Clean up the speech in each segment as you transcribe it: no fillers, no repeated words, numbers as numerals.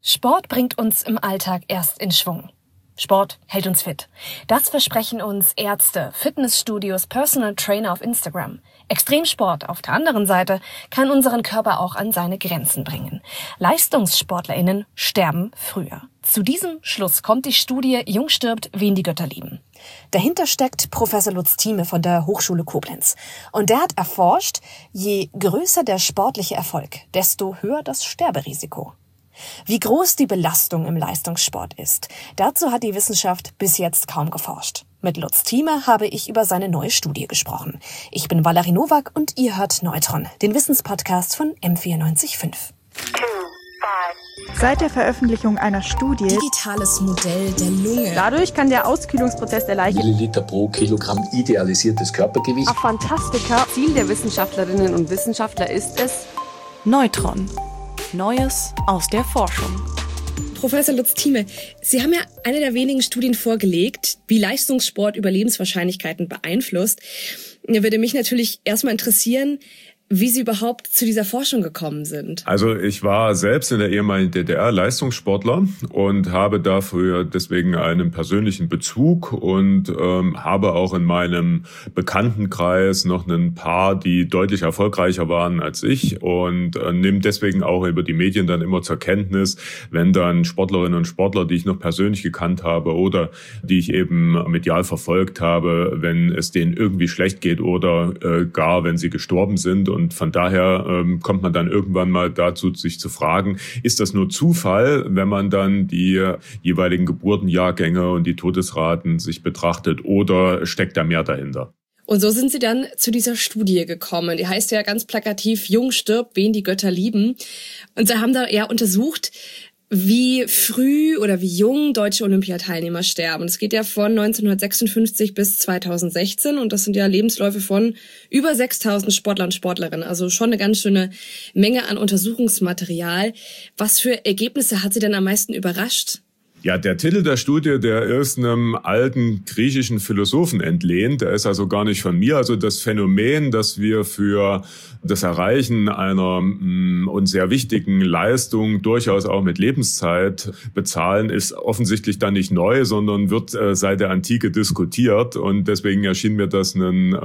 Sport bringt uns im Alltag erst in Schwung. Sport hält uns fit. Das versprechen uns Ärzte, Fitnessstudios, Personal Trainer auf Instagram. Extremsport auf der anderen Seite kann unseren Körper auch an seine Grenzen bringen. LeistungssportlerInnen sterben früher. Zu diesem Schluss kommt die Studie Jung stirbt, wen die Götter lieben. Dahinter steckt Professor Lutz Thieme von der Hochschule Koblenz. Und der hat erforscht, je größer der sportliche Erfolg, desto höher das Sterberisiko. Wie groß die Belastung im Leistungssport ist, dazu hat die Wissenschaft bis jetzt kaum geforscht. Mit Lutz Thieme habe ich über seine neue Studie gesprochen. Ich bin Valerie Nowak und ihr hört Neutron, den Wissenspodcast von M94.5. Seit der Veröffentlichung einer Studie Digitales Modell der Lunge. Dadurch kann der Auskühlungsprozess der Leiche Milliliter pro Kilogramm idealisiertes Körpergewicht. Fantastika. Ziel der Wissenschaftlerinnen und Wissenschaftler ist es, Neutron. Neues aus der Forschung. Professor Lutz Thieme, Sie haben ja eine der wenigen Studien vorgelegt, wie Leistungssport Überlebenswahrscheinlichkeiten beeinflusst. Da würde mich natürlich erstmal interessieren, wie Sie überhaupt zu dieser Forschung gekommen sind. Also ich war selbst in der ehemaligen DDR Leistungssportler und habe dafür deswegen einen persönlichen Bezug und habe auch in meinem Bekanntenkreis noch ein paar, die deutlich erfolgreicher waren als ich und nehme deswegen auch über die Medien dann immer zur Kenntnis, wenn dann Sportlerinnen und Sportler, die ich noch persönlich gekannt habe oder die ich eben medial verfolgt habe, wenn es denen irgendwie schlecht geht oder gar wenn sie gestorben sind. Und von daher kommt man dann irgendwann mal dazu, sich zu fragen, ist das nur Zufall, wenn man dann die jeweiligen Geburtenjahrgänge und die Todesraten sich betrachtet oder steckt da mehr dahinter? Und so sind Sie dann zu dieser Studie gekommen. Die heißt ja ganz plakativ, Jung stirbt, wen die Götter lieben. Und Sie haben da eher untersucht, wie früh oder wie jung deutsche Olympiateilnehmer sterben. Es geht ja von 1956 bis 2016 und das sind ja Lebensläufe von über 6.000 Sportler und Sportlerinnen. Also schon eine ganz schöne Menge an Untersuchungsmaterial. Was für Ergebnisse hat Sie denn am meisten überrascht? Ja, der Titel der Studie, der ist einem alten griechischen Philosophen entlehnt. Der ist also gar nicht von mir. Also das Phänomen, dass wir für das Erreichen einer uns sehr wichtigen Leistung durchaus auch mit Lebenszeit bezahlen, ist offensichtlich dann nicht neu, sondern wird seit der Antike diskutiert. Und deswegen erschien mir das eine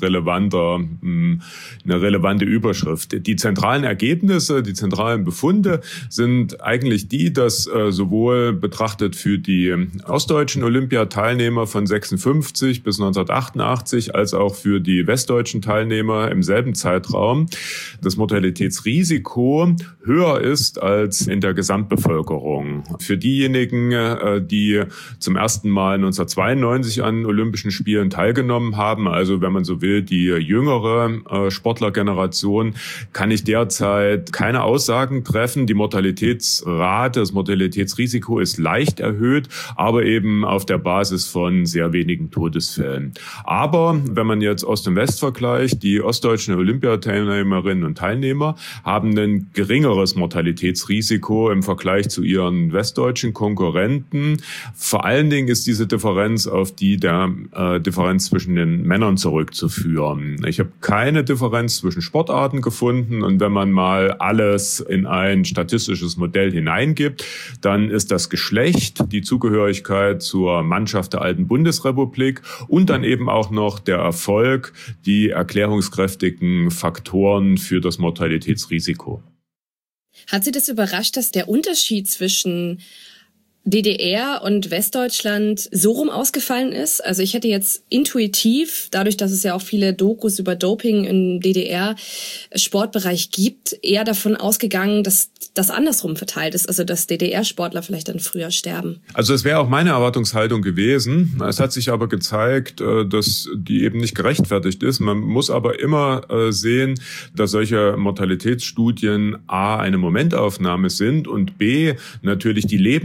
relevante Überschrift. Die zentralen Ergebnisse, die zentralen Befunde sind eigentlich die, dass sowohl betrachtet für die ostdeutschen Olympiateilnehmer von 56 bis 1988 als auch für die westdeutschen Teilnehmer im selben Zeitraum das Mortalitätsrisiko höher ist als in der Gesamtbevölkerung. Für diejenigen, die zum ersten Mal 1992 an Olympischen Spielen teilgenommen haben, also wenn man so will, die jüngere Sportlergeneration, kann ich derzeit keine Aussagen treffen. Die Mortalitätsrate, das Mortalitätsrisiko ist leicht erhöht, aber eben auf der Basis von sehr wenigen Todesfällen. Aber wenn man jetzt Ost und West vergleicht, die ostdeutschen Olympiateilnehmerinnen und Teilnehmer haben ein geringeres Mortalitätsrisiko im Vergleich zu ihren westdeutschen Konkurrenten. Vor allen Dingen ist diese Differenz auf die der Differenz zwischen den Männern zurückzuführen. Ich habe keine Differenz zwischen Sportarten gefunden und wenn man mal alles in ein statistisches Modell hineingibt, dann ist das Geschlecht, die Zugehörigkeit zur Mannschaft der alten Bundesrepublik und dann eben auch noch der Erfolg, die erklärungskräftigen Faktoren für das Mortalitätsrisiko. Hat Sie das überrascht, dass der Unterschied zwischen DDR und Westdeutschland so rum ausgefallen ist? Also ich hätte jetzt intuitiv, dadurch, dass es ja auch viele Dokus über Doping im DDR-Sportbereich gibt, eher davon ausgegangen, dass das andersrum verteilt ist, also dass DDR-Sportler vielleicht dann früher sterben. Also es wäre auch meine Erwartungshaltung gewesen. Es hat sich aber gezeigt, dass die eben nicht gerechtfertigt ist. Man muss aber immer sehen, dass solche Mortalitätsstudien A, eine Momentaufnahme sind und B, natürlich die Lebensspanne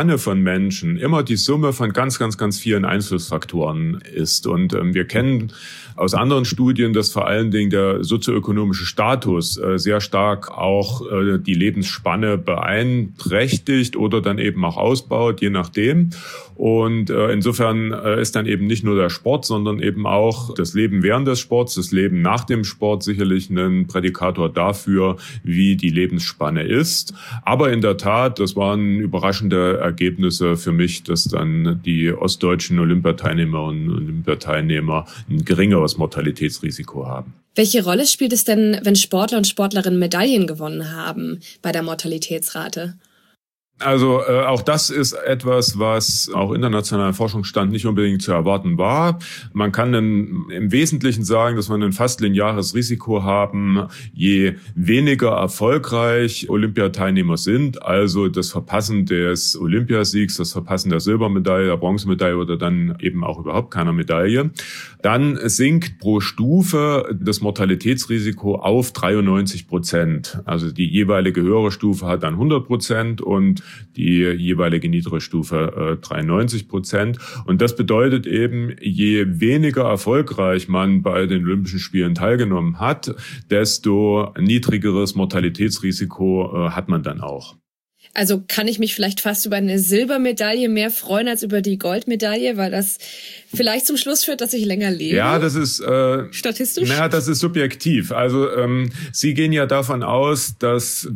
Spanne von Menschen immer die Summe von ganz, ganz, ganz vielen Einflussfaktoren ist. Und wir kennen aus anderen Studien, dass vor allen Dingen der sozioökonomische Status sehr stark auch die Lebensspanne beeinträchtigt oder dann eben auch ausbaut, je nachdem. Und insofern ist dann eben nicht nur der Sport, sondern eben auch das Leben während des Sports, das Leben nach dem Sport sicherlich ein Prädikator dafür, wie die Lebensspanne ist. Aber in der Tat, das waren überraschende Ergebnisse für mich, dass dann die ostdeutschen Olympiateilnehmerinnen und Olympiateilnehmer ein geringeres Mortalitätsrisiko haben. Welche Rolle spielt es denn, wenn Sportler und Sportlerinnen Medaillen gewonnen haben bei der Mortalitätsrate? Also auch das ist etwas, was auch internationalen Forschungsstand nicht unbedingt zu erwarten war. Man kann dann im Wesentlichen sagen, dass wir ein fast lineares Risiko haben, je weniger erfolgreich Olympiateilnehmer sind, also das Verpassen des Olympiasiegs, das Verpassen der Silbermedaille, der Bronzemedaille oder dann eben auch überhaupt keiner Medaille, dann sinkt pro Stufe das Mortalitätsrisiko auf 93%. Also die jeweilige höhere Stufe hat dann 100% und die jeweilige niedere Stufe 93%. Und das bedeutet eben, je weniger erfolgreich man bei den Olympischen Spielen teilgenommen hat, desto niedrigeres Mortalitätsrisiko hat man dann auch. Also kann ich mich vielleicht fast über eine Silbermedaille mehr freuen als über die Goldmedaille, weil das vielleicht zum Schluss führt, dass ich länger lebe? Ja, das ist statistisch. Naja, das ist subjektiv. Also Sie gehen ja davon aus, dass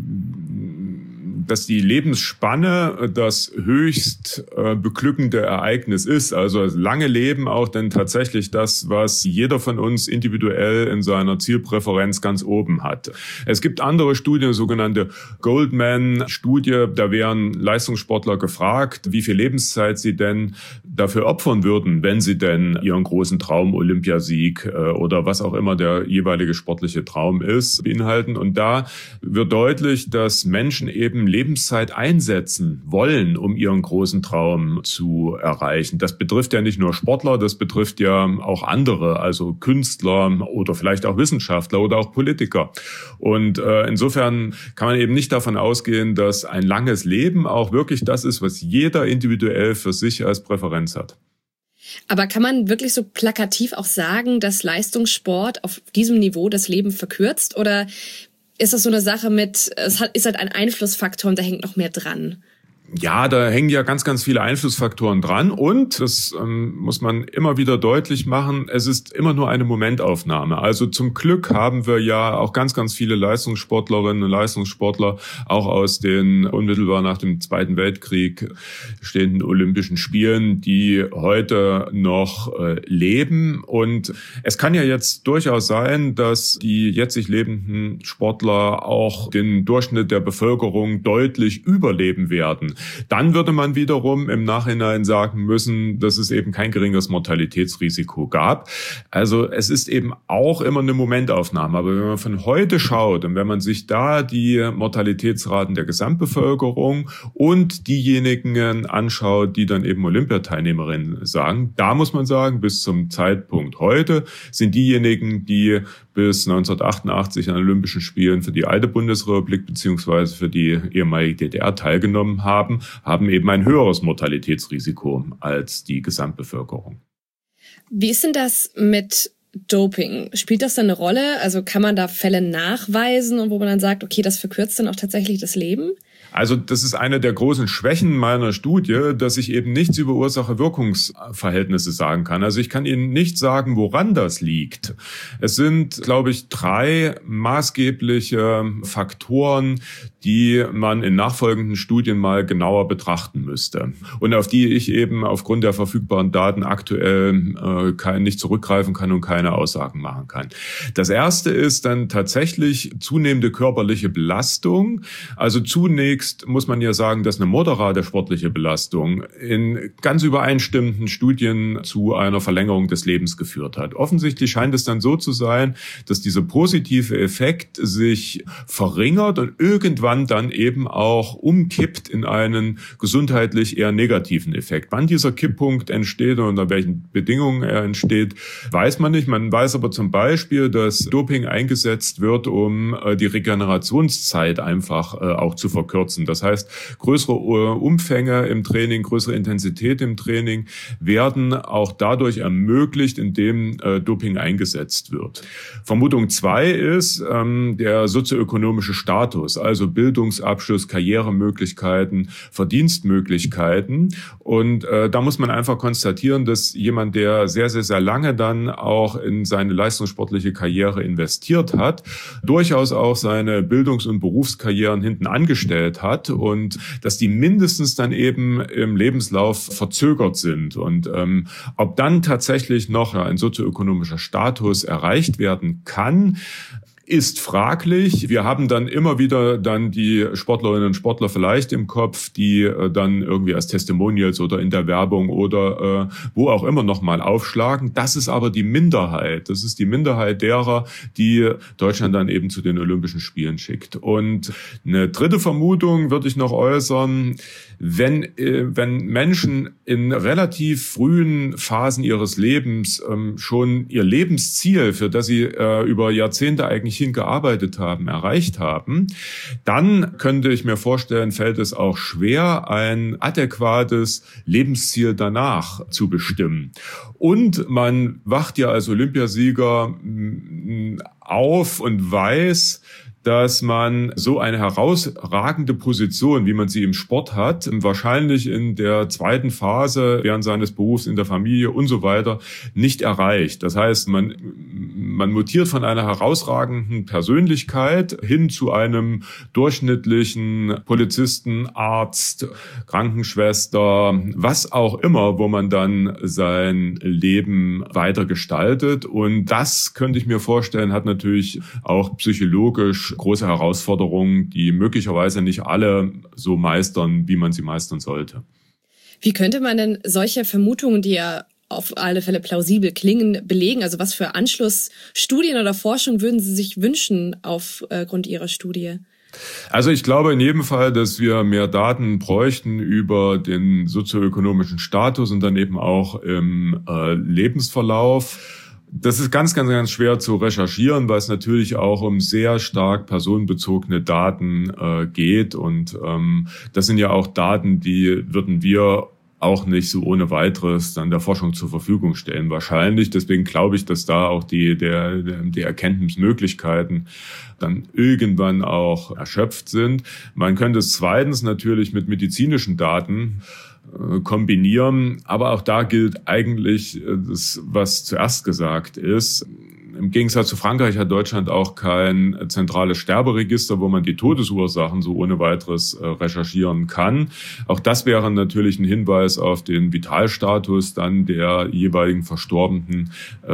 die Lebensspanne das höchst beglückende Ereignis ist. Also das lange Leben auch dann tatsächlich das, was jeder von uns individuell in seiner Zielpräferenz ganz oben hat. Es gibt andere Studien, sogenannte Goldman-Studie, da wären Leistungssportler gefragt, wie viel Lebenszeit sie denn dafür opfern würden, wenn sie denn ihren großen Traum, Olympiasieg oder was auch immer der jeweilige sportliche Traum ist, beinhalten. Und da wird deutlich, dass Menschen eben Lebenszeit einsetzen wollen, um ihren großen Traum zu erreichen. Das betrifft ja nicht nur Sportler, das betrifft ja auch andere, also Künstler oder vielleicht auch Wissenschaftler oder auch Politiker. Und insofern kann man eben nicht davon ausgehen, dass ein langes Leben auch wirklich das ist, was jeder individuell für sich als Präferenz hat. Aber kann man wirklich so plakativ auch sagen, dass Leistungssport auf diesem Niveau das Leben verkürzt? Oder ist das so eine Sache mit, ist halt ein Einflussfaktor und da hängt noch mehr dran? Ja, da hängen ja ganz, ganz viele Einflussfaktoren dran und das muss man immer wieder deutlich machen, es ist immer nur eine Momentaufnahme. Also zum Glück haben wir ja auch ganz, ganz viele Leistungssportlerinnen und Leistungssportler auch aus den unmittelbar nach dem Zweiten Weltkrieg stehenden Olympischen Spielen, die heute noch leben. Und es kann ja jetzt durchaus sein, dass die jetzig lebenden Sportler auch den Durchschnitt der Bevölkerung deutlich überleben werden. Dann würde man wiederum im Nachhinein sagen müssen, dass es eben kein geringes Mortalitätsrisiko gab. Also es ist eben auch immer eine Momentaufnahme. Aber wenn man von heute schaut und wenn man sich da die Mortalitätsraten der Gesamtbevölkerung und diejenigen anschaut, die dann eben Olympiateilnehmerinnen sagen, da muss man sagen, bis zum Zeitpunkt heute sind diejenigen, die bis 1988 an Olympischen Spielen für die alte Bundesrepublik bzw. für die ehemalige DDR teilgenommen haben eben ein höheres Mortalitätsrisiko als die Gesamtbevölkerung. Wie ist denn das mit Doping? Spielt das dann eine Rolle? Also kann man da Fälle nachweisen und wo man dann sagt, okay, das verkürzt dann auch tatsächlich das Leben? Also das ist eine der großen Schwächen meiner Studie, dass ich eben nichts über Ursache-Wirkungsverhältnisse sagen kann. Also ich kann Ihnen nicht sagen, woran das liegt. Es sind, glaube ich, 3 maßgebliche Faktoren, die man in nachfolgenden Studien mal genauer betrachten müsste und auf die ich eben aufgrund der verfügbaren Daten aktuell nicht zurückgreifen kann und keine Aussagen machen kann. Das erste ist dann tatsächlich zunehmende körperliche Belastung. Also zunächst muss man ja sagen, dass eine moderate sportliche Belastung in ganz übereinstimmenden Studien zu einer Verlängerung des Lebens geführt hat. Offensichtlich scheint es dann so zu sein, dass dieser positive Effekt sich verringert und irgendwann irgendwann dann eben auch umkippt in einen gesundheitlich eher negativen Effekt. Wann dieser Kipppunkt entsteht und unter welchen Bedingungen er entsteht, weiß man nicht. Man weiß aber zum Beispiel, dass Doping eingesetzt wird, um die Regenerationszeit einfach auch zu verkürzen. Das heißt, größere Umfänge im Training, größere Intensität im Training werden auch dadurch ermöglicht, indem Doping eingesetzt wird. Vermutung 2 ist der sozioökonomische Status, also Bildungsabschluss, Karrieremöglichkeiten, Verdienstmöglichkeiten. Und da muss man einfach konstatieren, dass jemand, der sehr, sehr, sehr lange dann auch in seine leistungssportliche Karriere investiert hat, durchaus auch seine Bildungs- und Berufskarrieren hinten angestellt hat und dass die mindestens dann eben im Lebenslauf verzögert sind. Und ob dann tatsächlich noch ein sozioökonomischer Status erreicht werden kann, ist fraglich. Wir haben dann immer wieder dann die Sportlerinnen und Sportler vielleicht im Kopf, die dann irgendwie als Testimonials oder in der Werbung oder wo auch immer nochmal aufschlagen. Das ist aber die Minderheit. Das ist die Minderheit derer, die Deutschland dann eben zu den Olympischen Spielen schickt. Und eine dritte Vermutung würde ich noch äußern. Wenn Menschen in relativ frühen Phasen ihres Lebens schon ihr Lebensziel, für das sie über Jahrzehnte eigentlich hingearbeitet haben, erreicht haben, dann könnte ich mir vorstellen, fällt es auch schwer, ein adäquates Lebensziel danach zu bestimmen. Und man wacht ja als Olympiasieger auf und weiß, dass man so eine herausragende Position, wie man sie im Sport hat, wahrscheinlich in der zweiten Phase während seines Berufs, in der Familie und so weiter nicht erreicht. Das heißt, man mutiert von einer herausragenden Persönlichkeit hin zu einem durchschnittlichen Polizisten, Arzt, Krankenschwester, was auch immer, wo man dann sein Leben weiter gestaltet. Und das, könnte ich mir vorstellen, hat natürlich auch psychologisch große Herausforderungen, die möglicherweise nicht alle so meistern, wie man sie meistern sollte. Wie könnte man denn solche Vermutungen, die ja auf alle Fälle plausibel klingen, belegen? Also was für Anschlussstudien oder Forschung würden Sie sich wünschen aufgrund Ihrer Studie? Also ich glaube in jedem Fall, dass wir mehr Daten bräuchten über den sozioökonomischen Status und dann eben auch im Lebensverlauf. Das ist ganz, ganz, ganz schwer zu recherchieren, weil es natürlich auch um sehr stark personenbezogene Daten geht. Und das sind ja auch Daten, die würden wir auch nicht so ohne weiteres dann der Forschung zur Verfügung stellen, wahrscheinlich. Deswegen glaube ich, dass da auch die Erkenntnismöglichkeiten dann irgendwann auch erschöpft sind. Man könnte es zweitens natürlich mit medizinischen Daten kombinieren, aber auch da gilt eigentlich das, was zuerst gesagt ist. Im Gegensatz zu Frankreich hat Deutschland auch kein zentrales Sterberegister, wo man die Todesursachen so ohne weiteres recherchieren kann. Auch das wäre natürlich ein Hinweis auf den Vitalstatus dann der jeweiligen Versterbenden.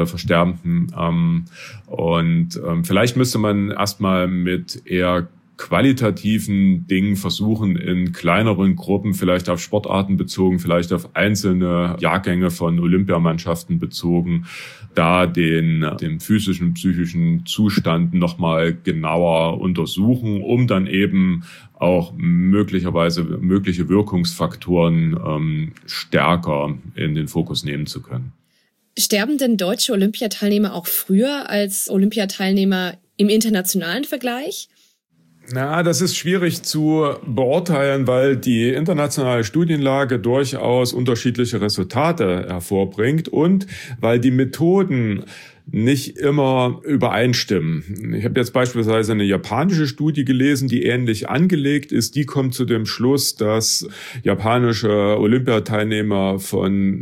Und vielleicht müsste man erstmal mit eher qualitativen Dingen versuchen, in kleineren Gruppen, vielleicht auf Sportarten bezogen, vielleicht auf einzelne Jahrgänge von Olympiamannschaften bezogen, da den physischen, psychischen Zustand nochmal genauer untersuchen, um dann eben auch mögliche Wirkungsfaktoren stärker in den Fokus nehmen zu können. Sterben denn deutsche Olympiateilnehmer auch früher als Olympiateilnehmer im internationalen Vergleich? Na, das ist schwierig zu beurteilen, weil die internationale Studienlage durchaus unterschiedliche Resultate hervorbringt und weil die Methoden nicht immer übereinstimmen. Ich habe jetzt beispielsweise eine japanische Studie gelesen, die ähnlich angelegt ist. Die kommt zu dem Schluss, dass japanische Olympiateilnehmer von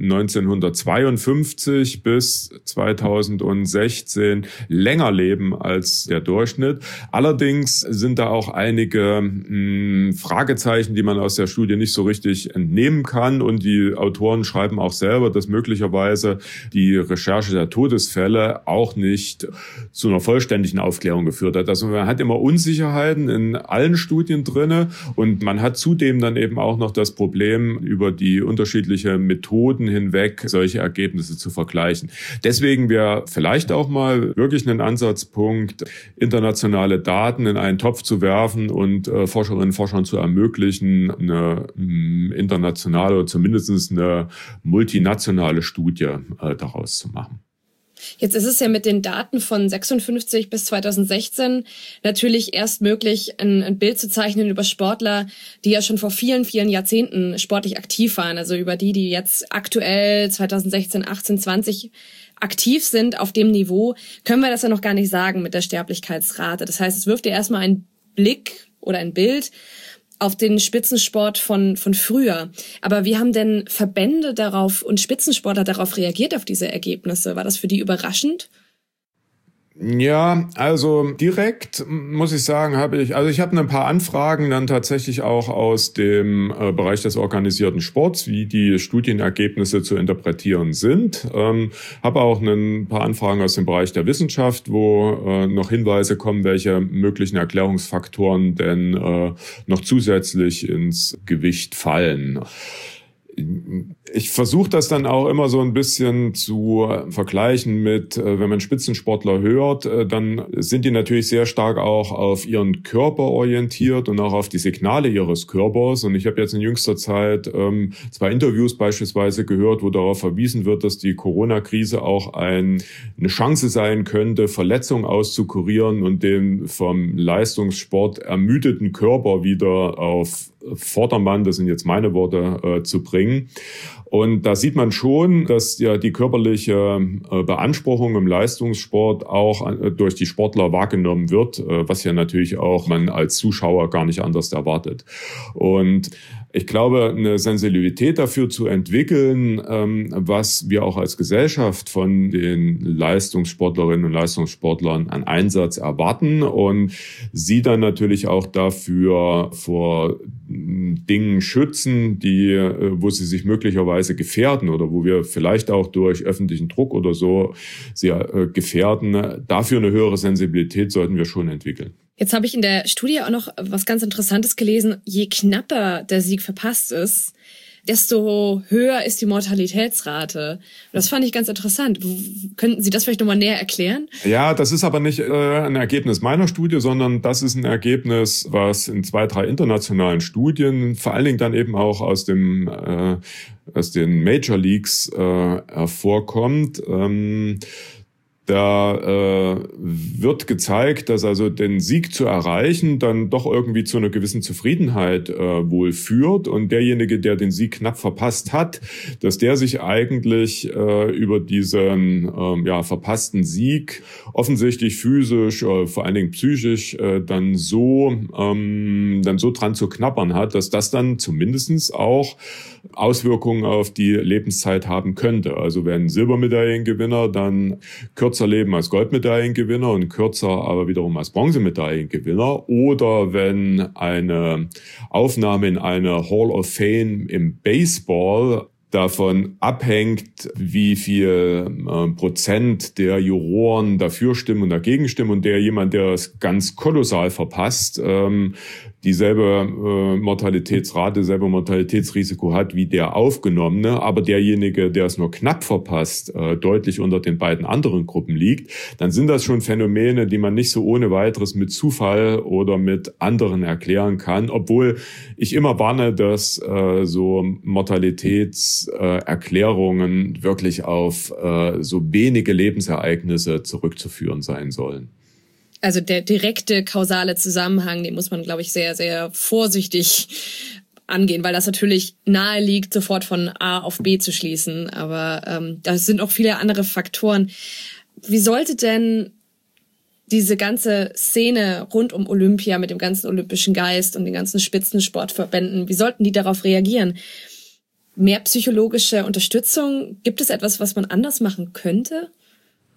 1952 bis 2016 länger leben als der Durchschnitt. Allerdings sind da auch einige Fragezeichen, die man aus der Studie nicht so richtig entnehmen kann. Und die Autoren schreiben auch selber, dass möglicherweise die Recherche der Todesfälle Fall auch nicht zu einer vollständigen Aufklärung geführt hat. Also man hat immer Unsicherheiten in allen Studien drinne und man hat zudem dann eben auch noch das Problem, über die unterschiedlichen Methoden hinweg solche Ergebnisse zu vergleichen. Deswegen wäre vielleicht auch mal wirklich ein Ansatzpunkt, internationale Daten in einen Topf zu werfen und Forscherinnen und Forschern zu ermöglichen, eine internationale oder zumindest eine multinationale Studie daraus zu machen. Jetzt ist es ja mit den Daten von 56 bis 2016 natürlich erst möglich, ein Bild zu zeichnen über Sportler, die ja schon vor vielen, vielen Jahrzehnten sportlich aktiv waren. Also über die jetzt aktuell 2016, 18, 20 aktiv sind auf dem Niveau, können wir das ja noch gar nicht sagen mit der Sterblichkeitsrate. Das heißt, es wirft ja erstmal einen Blick oder ein Bild auf den Spitzensport von früher. Aber wie haben denn Verbände darauf und Spitzensportler darauf reagiert, auf diese Ergebnisse? War das für die überraschend? Ja, also direkt muss ich sagen, ich habe ein paar Anfragen dann tatsächlich auch aus dem Bereich des organisierten Sports, wie die Studienergebnisse zu interpretieren sind. Habe auch ein paar Anfragen aus dem Bereich der Wissenschaft, wo noch Hinweise kommen, welche möglichen Erklärungsfaktoren denn noch zusätzlich ins Gewicht fallen. Ich versuche das dann auch immer so ein bisschen zu vergleichen mit, wenn man Spitzensportler hört, dann sind die natürlich sehr stark auch auf ihren Körper orientiert und auch auf die Signale ihres Körpers. Und ich habe jetzt in jüngster Zeit 2 Interviews beispielsweise gehört, wo darauf verwiesen wird, dass die Corona-Krise auch eine Chance sein könnte, Verletzungen auszukurieren und den vom Leistungssport ermüdeten Körper wieder auf Vordermann, das sind jetzt meine Worte, zu bringen. Und da sieht man schon, dass ja die körperliche Beanspruchung im Leistungssport auch durch die Sportler wahrgenommen wird, was ja natürlich auch man als Zuschauer gar nicht anders erwartet. Und ich glaube, eine Sensibilität dafür zu entwickeln, was wir auch als Gesellschaft von den Leistungssportlerinnen und Leistungssportlern an Einsatz erwarten und sie dann natürlich auch dafür vor Dingen schützen, wo sie sich möglicherweise gefährden oder wo wir vielleicht auch durch öffentlichen Druck oder so sie gefährden. Dafür eine höhere Sensibilität sollten wir schon entwickeln. Jetzt habe ich in der Studie auch noch was ganz Interessantes gelesen. Je knapper der Sieg verpasst ist, desto höher ist die Mortalitätsrate. Das fand ich ganz interessant. Könnten Sie das vielleicht nochmal näher erklären? Ja, das ist aber nicht ein Ergebnis meiner Studie, sondern das ist ein Ergebnis, was in 2, 3 internationalen Studien, vor allen Dingen dann eben auch aus den Major Leagues hervorkommt. Da wird gezeigt, dass also den Sieg zu erreichen dann doch irgendwie zu einer gewissen Zufriedenheit wohl führt und derjenige, der den Sieg knapp verpasst hat, dass der sich eigentlich über diesen verpassten Sieg offensichtlich physisch, vor allen Dingen psychisch dann so dran zu knabbern hat, dass das dann zumindestens auch Auswirkungen auf die Lebenszeit haben könnte. Also wenn Silbermedaillengewinner dann kürzer leben als Goldmedaillengewinner und kürzer aber wiederum als Bronzemedaillengewinner, oder wenn eine Aufnahme in eine Hall of Fame im Baseball davon abhängt, wie viel Prozent der Juroren dafür stimmen und dagegen stimmen und jemand, der es ganz kolossal verpasst, dieselbe Mortalitätsrate, selbe Mortalitätsrisiko hat wie der Aufgenommene, aber derjenige, der es nur knapp verpasst, deutlich unter den beiden anderen Gruppen liegt, dann sind das schon Phänomene, die man nicht so ohne weiteres mit Zufall oder mit anderen erklären kann, obwohl ich immer warne, dass so Mortalitätserklärungen wirklich auf so wenige Lebensereignisse zurückzuführen sein sollen. Also der direkte kausale Zusammenhang, den muss man, glaube ich, sehr, sehr vorsichtig angehen, weil das natürlich nahe liegt, sofort von A auf B zu schließen. Aber da sind auch viele andere Faktoren. Wie sollte denn diese ganze Szene rund um Olympia mit dem ganzen olympischen Geist und den ganzen Spitzensportverbänden, wie sollten die darauf reagieren? Mehr psychologische Unterstützung? Gibt es etwas, was man anders machen könnte?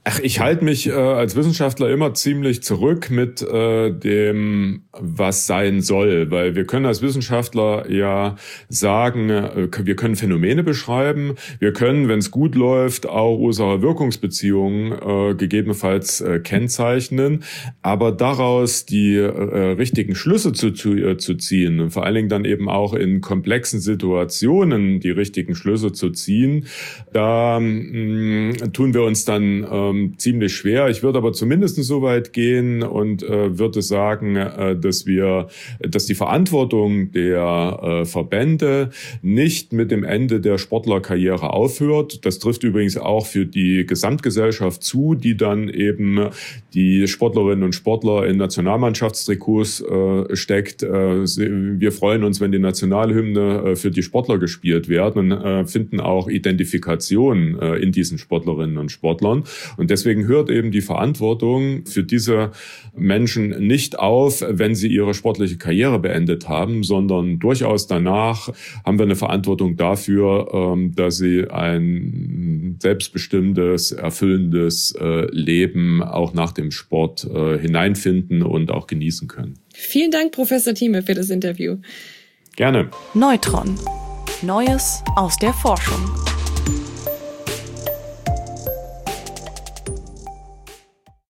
Ich halte mich als Wissenschaftler immer ziemlich zurück mit dem, was sein soll, weil wir können als Wissenschaftler ja sagen, wir können Phänomene beschreiben, wir können, wenn es gut läuft, auch Ursache-Wirkungsbeziehungen gegebenenfalls kennzeichnen, aber daraus die richtigen Schlüsse zu ziehen und vor allen Dingen dann eben auch in komplexen Situationen die richtigen Schlüsse zu ziehen, da tun wir uns dann ziemlich schwer. Ich würde aber zumindest so weit gehen und würde sagen, dass die Verantwortung der Verbände nicht mit dem Ende der Sportlerkarriere aufhört. Das trifft übrigens auch für die Gesamtgesellschaft zu, die dann eben die Sportlerinnen und Sportler in Nationalmannschaftstrikots steckt. Wir freuen uns, wenn die Nationalhymne für die Sportler gespielt werden und finden auch Identifikation in diesen Sportlerinnen und Sportlern. Und deswegen hört eben die Verantwortung für diese Menschen nicht auf, wenn sie ihre sportliche Karriere beendet haben, sondern durchaus danach haben wir eine Verantwortung dafür, dass sie ein selbstbestimmtes, erfüllendes Leben auch nach dem Sport hineinfinden und auch genießen können. Vielen Dank, Professor Thieme, für das Interview. Gerne. Neutron. Neues aus der Forschung.